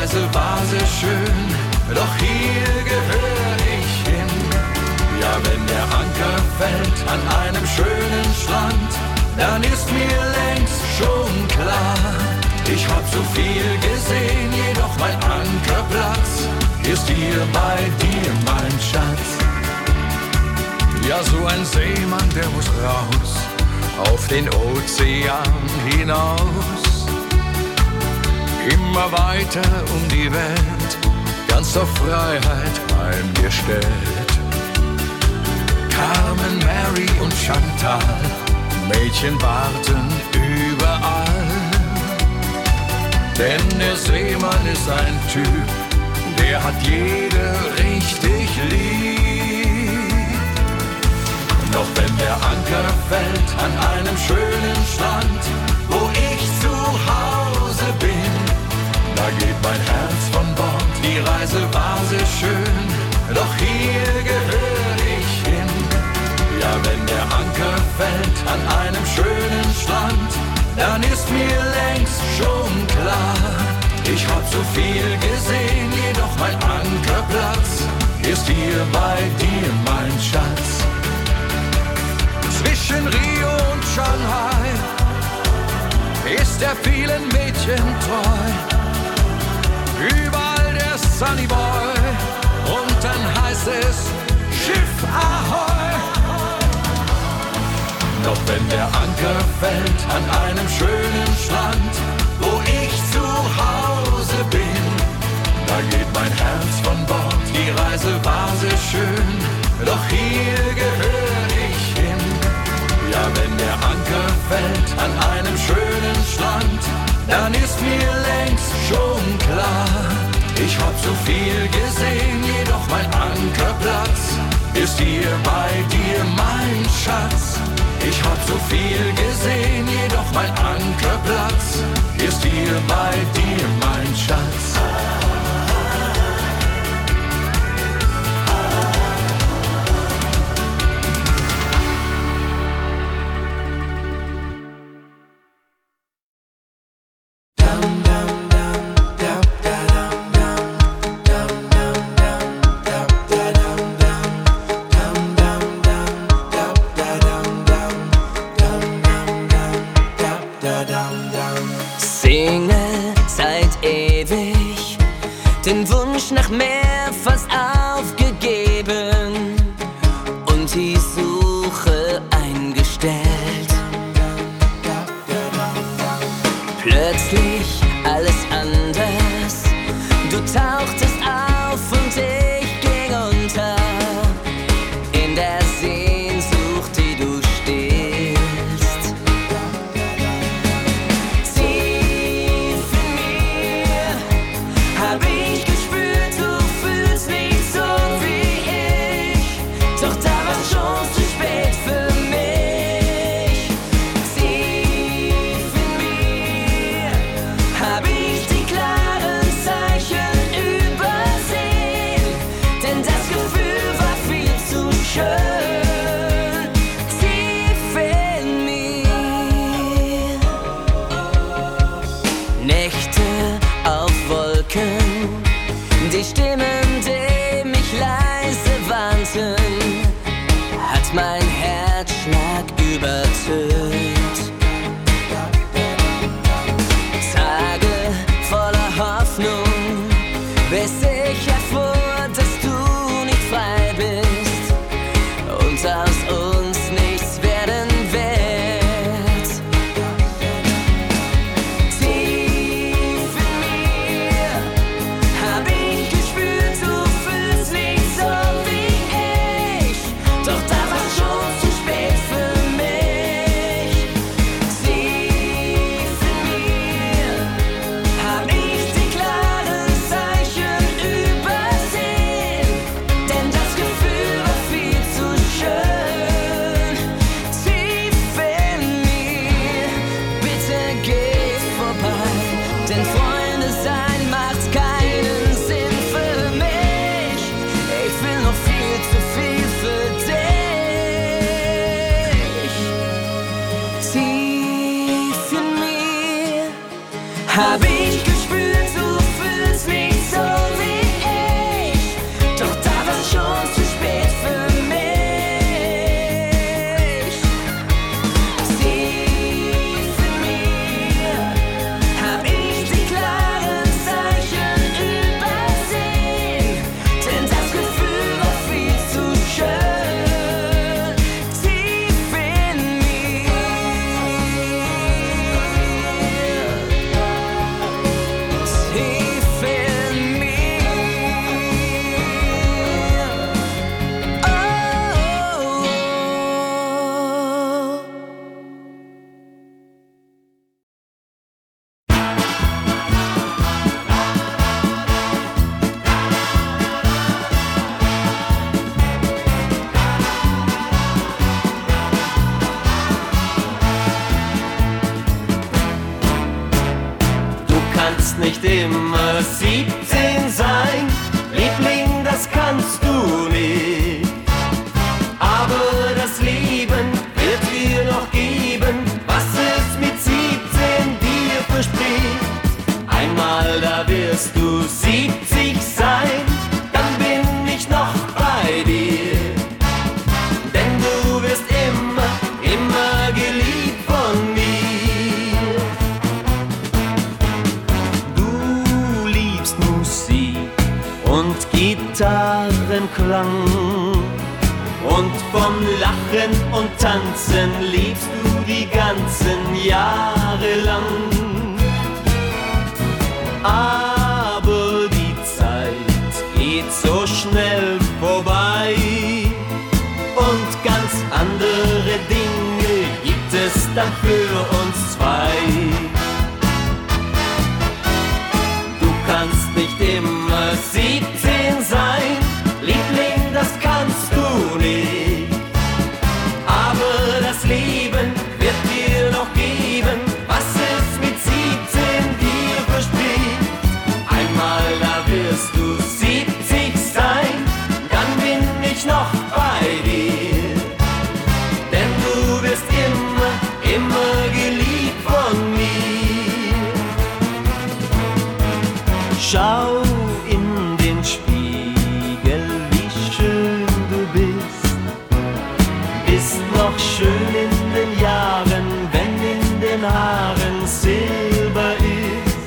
Reise war sehr schön, doch hier gehöre ich hin. Ja, wenn der Anker fällt an einem schönen Strand, dann ist mir längst schon klar, ich hab so viel gesehen, jedoch mein Ankerplatz ist hier bei dir, mein Schatz. Ja, so ein Seemann, der muss raus auf den Ozean hinaus. Immer weiter um die Welt, ganz auf Freiheit eingestellt. Carmen, Mary und Chantal, Mädchen warten überall. Denn der Seemann ist ein Typ, der hat jede richtig lieb. Doch wenn der Anker fällt an einem schönen Strand, wo ich zu Hause bin, da geht mein Herz von Bord. Die Reise war sehr schön, doch hier gehöre ich hin. Ja, wenn der Anker fällt an einem schönen Strand, dann ist mir längst schon klar, ich hab so viel gesehen, jedoch mein Ankerplatz ist hier bei dir, mein Schatz. Zwischen Rio und Shanghai ist er vielen Mädchen treu. Überall der Sunny Boy und dann heißt es Schiff Ahoi. Doch wenn der Anker fällt an einem schönen Strand, wo ich zu Hause bin, da geht mein Herz von Bord. Die Reise war sehr schön, doch hier gehöre ich hin. Ja, wenn der Anker fällt an einem schönen Strand, dann ist mir längst schon klar, ich hab so viel gesehen, jedoch mein Ankerplatz ist hier bei dir, mein Schatz. Ich hab so viel gesehen, jedoch mein Ankerplatz ist hier bei dir, mein Schatz. Single seit ewig, den Wunsch nach mehr fast aufgegeben und die Suche eingestellt. Plötzlich alles anders, du tauchtest auf und ich ging unter in der Sehnsucht, die du stillst. Tief in mir hab ich gespürt, du fühlst nicht so wie ich, doch da war schon zu spät für mich. Tief in mir hab ich die klaren Zeichen übersehen, denn das Gefühl war viel zu schön. Tief in mir. Nächte auf Wolken, die Stimmen, die mich leise warnten, hat mein Herzschlag übertönt. Tage voller Hoffnung, bis ich erfuhr, dass du nicht frei bist und aus uns nichts werden wird. Tief in mir hab ich gespürt, du fühlst nicht so wie ich, doch da war schon zu spät für mich. Tief in mir hab ich die klaren Zeichen übersehen, denn das Gefühl war viel zu schön. Tief in mir, bitte geh vorbei, denn Freunde sein macht keinen Sinn für mich. Ich will noch viel zu viel für dich. Tief in mir hab ich gespürt, du fühlst mich immer 17 sein, Liebling, das kannst du nicht. Aber das Leben wird dir noch geben, was es mit 17 dir verspricht. Einmal da wirst du 70 sein, dann bin ich noch bei dir. Denn du wirst immer, immer geliebt von mir. Du liebst Musik und Gitarrenklang. Und vom Lachen und Tanzen liebst du die ganzen Jahre lang. Aber die Zeit geht so schnell vorbei und ganz andere Dinge gibt es dann für uns zwei. Du kannst nicht immer 17 sein, Liebling, das kannst du nicht. Aber das Leben wird dir noch geben, was es mit 17 dir verspricht. Einmal da wirst du 70 sein, dann bin ich noch bei dir. Denn du wirst immer, immer geliebt von mir. Schau in den Spiegel, wie schön du bist. Bist noch schön in den Jahren, wenn in den Haaren Silber ist.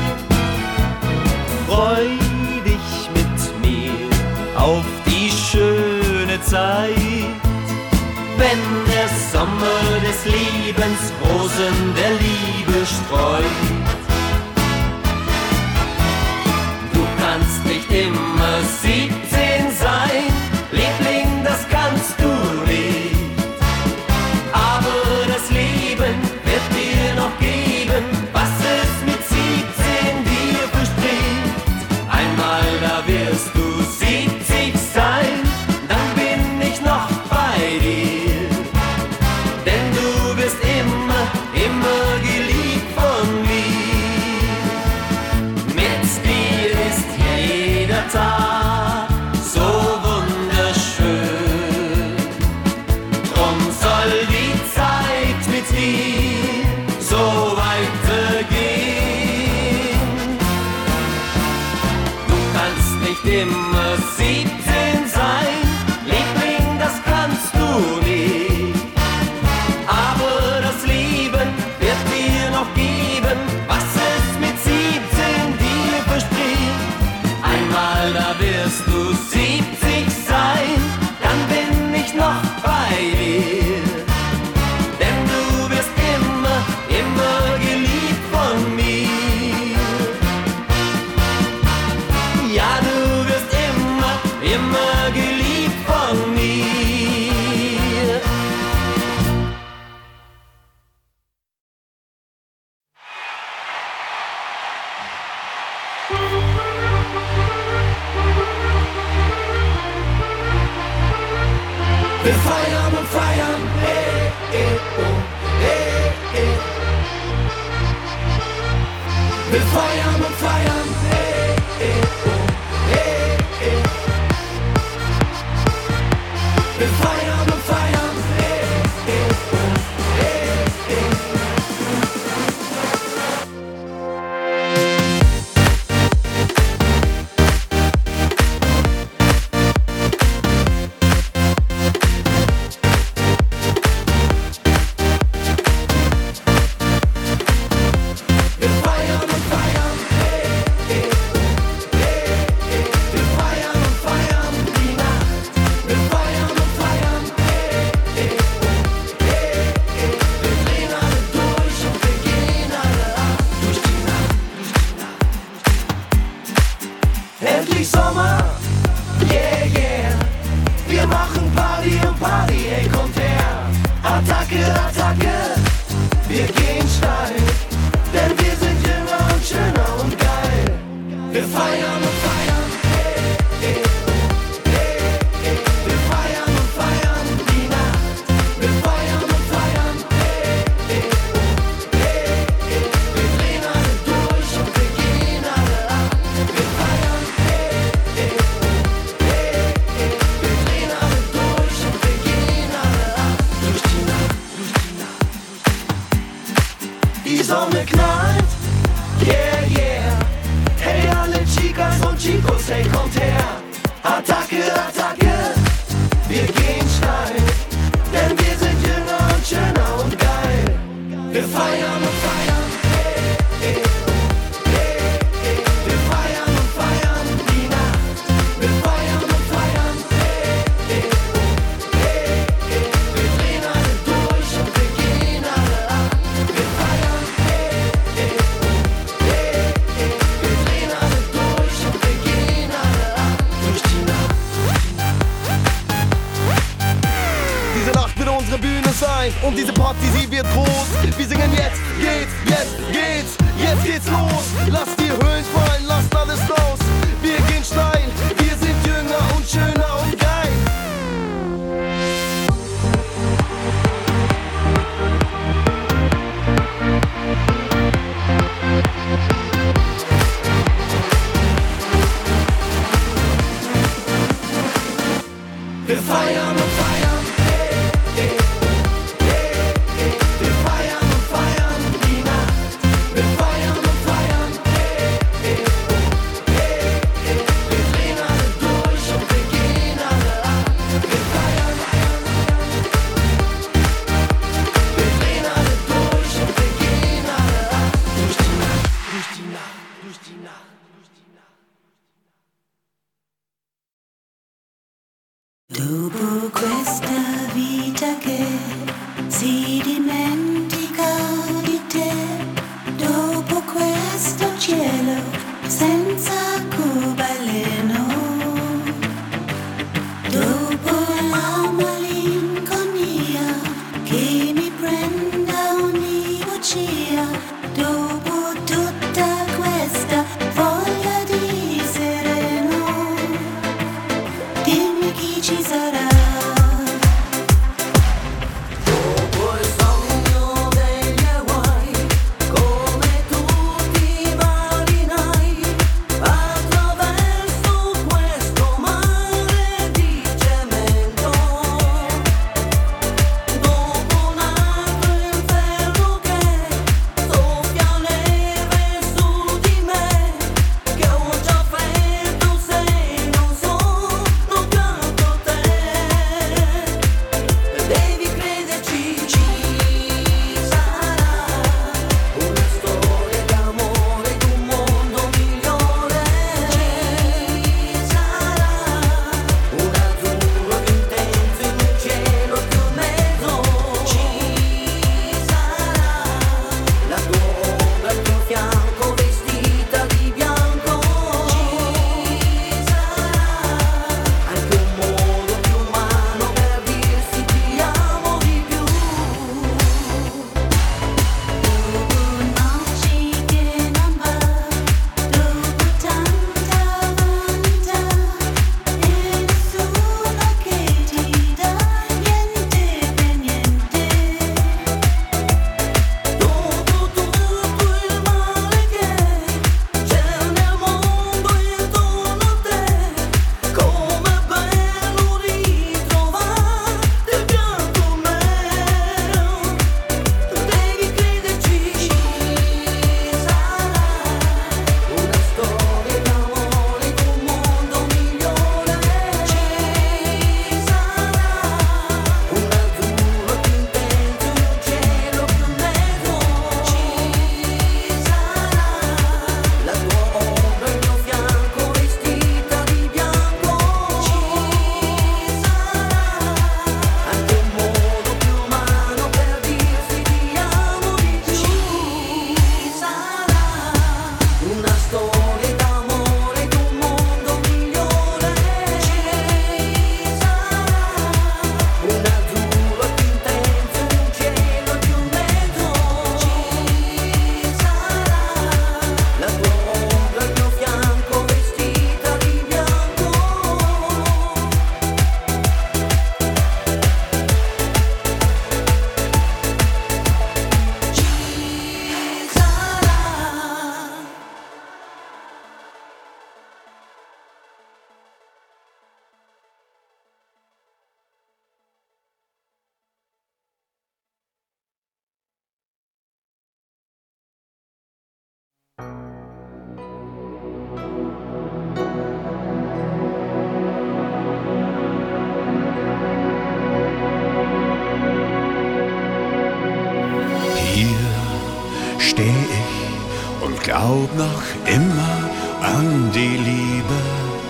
Freu dich mit mir auf die schöne Zeit, wenn der Sommer des Lebens Rosen der Liebe streut. Du kannst nicht immer 17 sein, Liebling, das kannst du nicht. Aber das Leben wird dir noch geben, was es mit 17 dir verspricht. Einmal da wirst du 70 sein, dann bin ich noch bei dir. Denn du wirst immer, immer geliebt von mir. Mit dir ist jeder Tag so wunderschön. Drum soll die Zeit mit dir so weitergehen. Du kannst nicht immer 17 sein, Liebling, das kannst du nicht. Aber das Leben wird dir noch geben, was es mit 17 dir verspricht. Einmal da wirst du 70 sein, dann bin ich noch bei dir. Denn du wirst immer, immer geliebt von mir. Ja, du wirst immer, immer geliebt von mir. Wir feiern und feiern, oh, Wir feiern und feiern, oh, Wir feiern und feiern, endlich Sommer, yeah, yeah. Wir machen Party und Party, hey, kommt her. Attacke, Attacke, wir gehen steil. Denn wir sind jünger und schöner und geil. Wir feiern und feiern, wir feiern und feiern die Nacht. Wir feiern und feiern, wir drehen alle durch und wir gehen alle. Attacke, Attacke, wir gehen steil, denn wir sind jünger und schöner und geil. Wir feiern und feiern, hey, hey, hey. Wir feiern und feiern die Nacht. Wir feiern und feiern, hey, hey, hey, hey. Wir drehen alle durch und wir gehen alle ab. Wir feiern, hey, hey, hey, hey. Wir drehen alle durch und wir gehen alle ab. Durch die Nacht. Diese Nacht wird unsere Bühne sein und diese Party, sie wird groß. Wir singen jetzt geht's los. Lasst die Höhlen fallen, lasst alles los. Wir gehen steil, wir sind jünger und schöner und geil. Wir feiern und feiern, hey, hey, hey, hey. Wir feiern und feiern die Nacht. Wir feiern und feiern, hey, hey, hey, hey. Wir drehen alle durch und wir gehen alle ab. Wir feiern, wir drehen alle durch und wir gehen alle ab. Durch die Nacht, durch die Nacht, durch die Nacht, durch die Nacht. Dopo questa vita che si dimentica di te, dopo questo cielo senza arcobaleno, dopo la malinconia che mi prenda ogni bugia, dopo tutta questa voglia di sereno, dimmi chi ci sarà. Dopo il sogno degli Hawaii, come tutti i marinai, attraverso questo mare di cemento. Dopo un altro inferno che soffia neve su di me, che ho già freddo se non sono canto te. Devi crederci, ci sarà una storia d'amore d'un mondo migliore. Ci sarà un azzurro più intenso in un cielo più mezzo. Ci sarà la tua ombra al tuo fianco vestita di bianco. Ci sarà anche un modo più umano per dirsi ti amo di più. Dopo noci che non va, dopo tanta vanità e nessuno che ti dà niente per niente. Dopo tutto il male che c'è nel mondo intorno a te, com'è bello ritrovarti accanto a me. Devi crederci, ci sarà una storia d'amore d'un mondo migliore. Ci sarà un azzurro più intenso in un cielo più mezzo. Ci sarà la tua ombra al mio fianco vestita di bianco. Ci sarà anche un modo più umano per dirsi ti amo di più. Ci sarà una storia d'amore d'un mondo migliore. Ci sarà un azzurro più intenso in un cielo più mezzo. Ci sarà la tua ombra al mio fianco vestita di bianco. Ci sarà. glaub noch immer an die Liebe.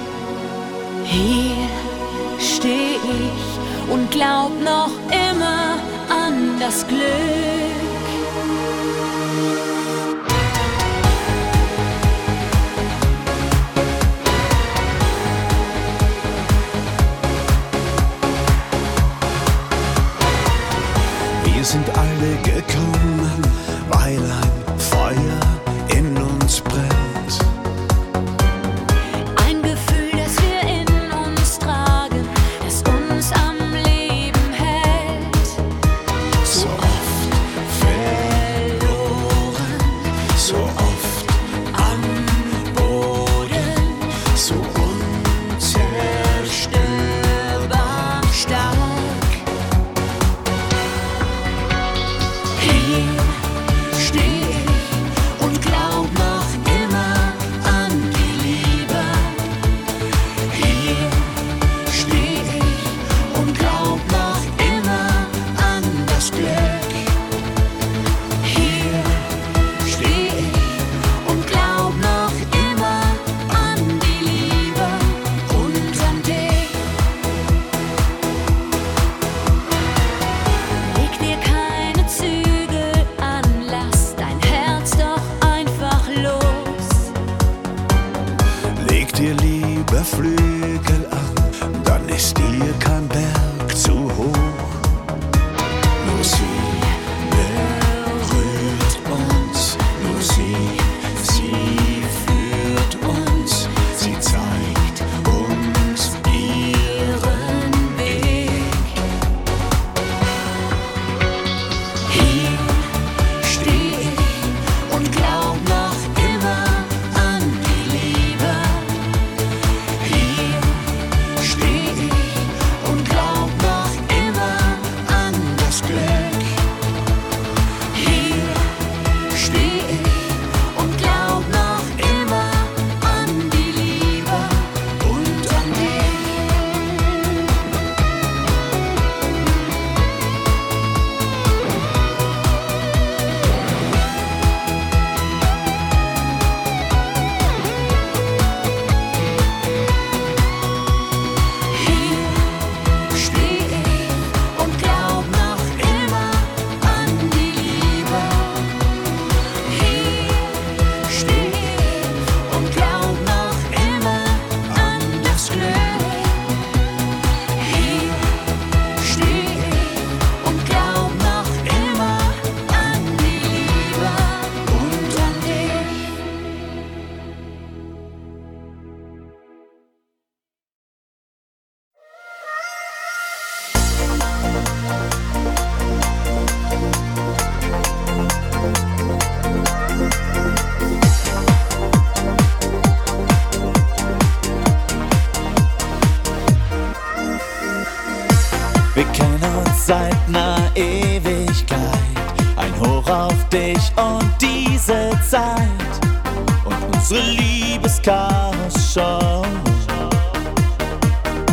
Hier steh ich und glaub noch immer an das Glück. Wir sind alle gekommen, weil ein Feuer in uns brennt. Ein Gefühl, das wir in uns tragen, das uns am Leben hält. So oft verloren, so oft am Boden, so Unzerstörbar stark. Hier steh ich und glaub noch immer an die Liebe. Hier steh ich und glaub noch immer an das Glück. Hier steh ich und glaub noch immer an die Liebe und an dich. Leg dir keine Zügel an, lass dein Herz doch einfach los. leg dir lieber Flügel an, dann ist dir kein Berg zu hoch. Nur sie berührt uns, nur sie führt uns, sie zeigt uns ihren Weg. Hier steh ich und glaub noch immer an die Liebe. Hier steh ich und glaub noch immer an das Glück. Hier steh ich und glaub noch immer an die Liebe und an dich. Hier steh ich und glaub noch immer an die Liebe. Hier steh ich und glaub noch immer an das Glück. Hier steh ich und glaub noch immer an die Liebe und an dich. Wir kennen uns seit ner Ewigkeit. Ein Hoch auf dich und diese Zeit. Und unsere Liebeschaos schon